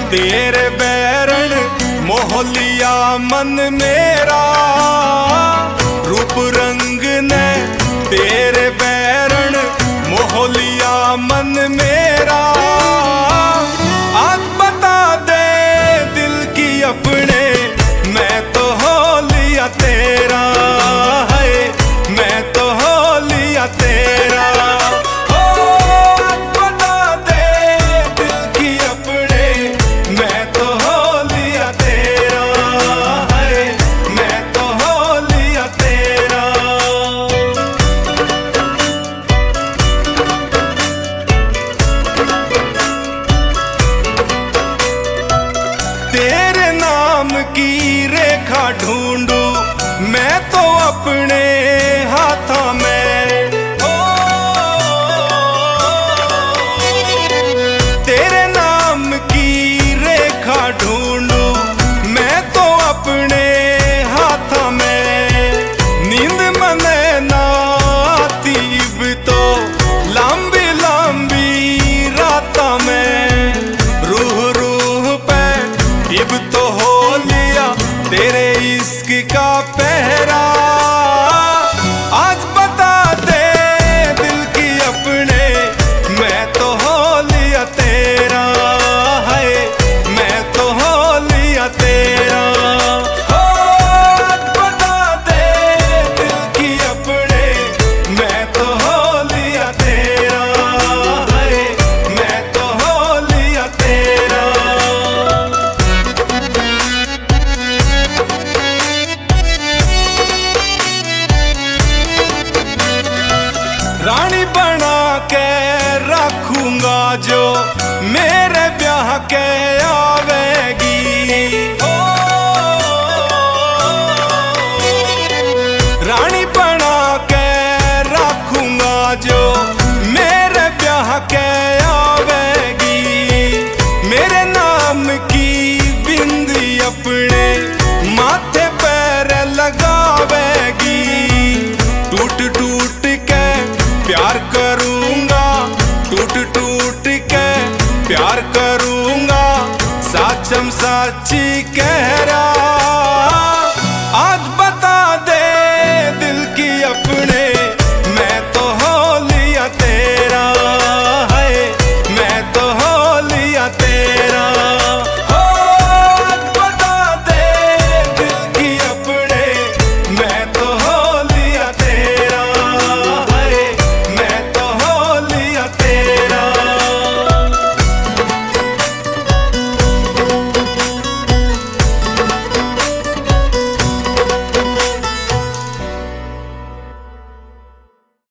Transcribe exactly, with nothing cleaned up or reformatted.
तेरे बैरण मोह लिया मन मेरा, रूप रंग ने तेरे बैरण मोह लिया मन मेरा। आज बता दे दिल की अपने, मैं तो हो लिया तेरा है, मैं तो हो लिया तेरा। तेरे नाम की रेखा ढूंढूं मैं तो अपने हाथों में, ओ तेरे नाम की रेखा ढूंढूं मैं तो अपने हाथों में। नींद मने ना आती इब तो लंबी लंबी रातों में, रूह रूह पे इब तो हो लिया तेरे इश्क का पहरा। आज बता दे दिल की अपने, मैं तो हो लिया तेरा है, मैं तो हो लिया तेरा। हो आज बता दे दिल की अपने, मैं तो हो लिया तेरा है, मैं तो हो लिया तेरा। रानी बना के रखूंगा जो मेरे ब्याह के आवेगी, ओ रानी